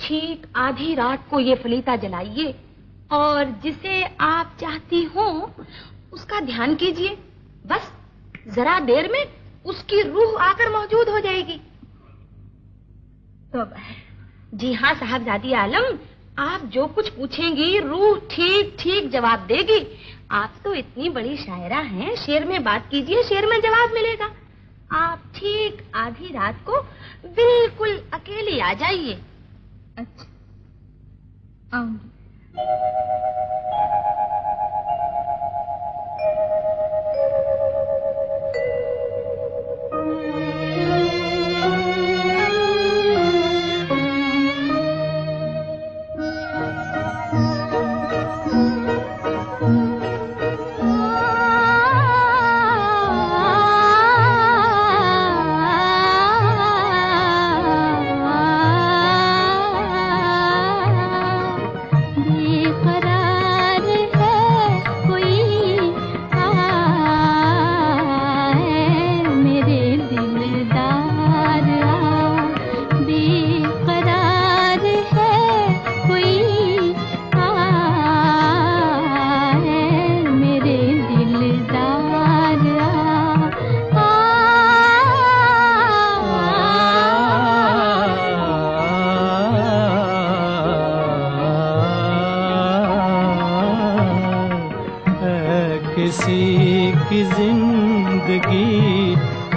ठीक आधी रात को ये फलीता जलाइए और जिसे आप चाहती हो उसका ध्यान कीजिए। बस जरा देर में उसकी रूह आकर मौजूद हो जाएगी। तो जी हाँ साहबजादी आलम, आप जो कुछ पूछेंगी रूह ठीक ठीक जवाब देगी। आप तो इतनी बड़ी शायरा हैं, शेर में बात कीजिए, शेर में जवाब मिलेगा। आप ठीक आधी रात को बिल्कुल अकेली आ जाइए। अच्छा, आऊंगी। किसी की जिंदगी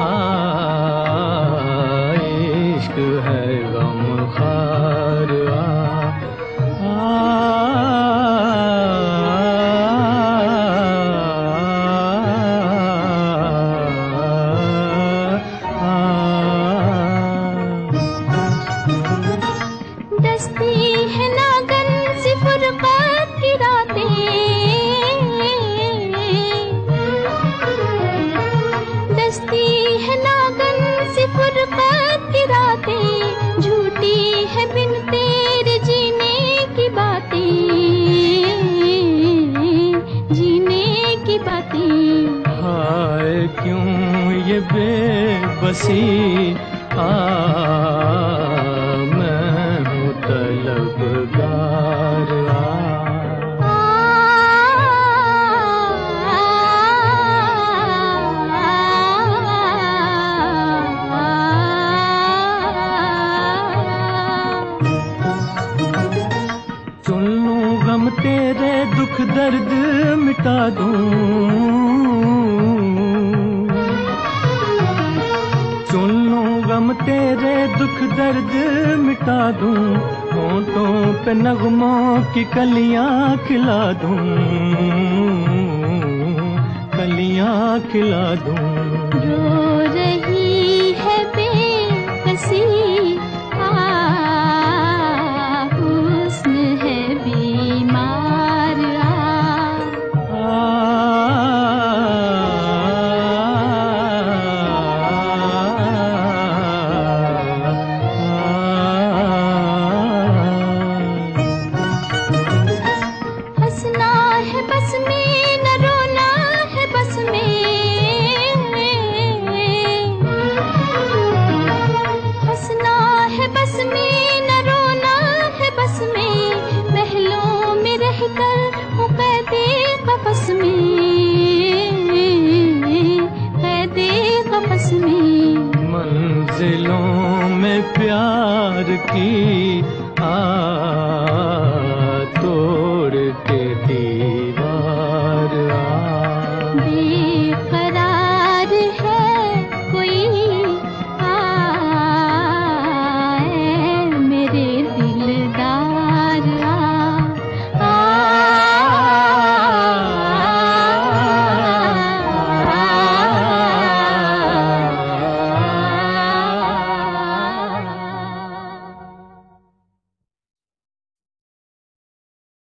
इश्क है गमखार दस्ती है नागन सी फुरक़त की रातें, दस्ती है नागन सी फुरक़त की रातें, झूठी है बिन तेरे जीने की बातें, जीने की बातें। हाय क्यों ये बेबसी मैं हूँ तलबगार चुन लूं गम तेरे दुख दर्द मिटा दूं, चुन लूं गम तेरे दुख दर्द मिटा दूं, होंठों पे नगमों की कलियां खिला दूं, कलियां खिला दूं। रो रही है बेकसी हुस्न है बीमार हंसना है बस में न रोना है बस में, हंसना है बस में न रोना है बस में, महलों में रहकर हूँ कैदे कफस में, कैदे कफस में। मंजिलों में प्यार की तोड़ के दीवार बेकरार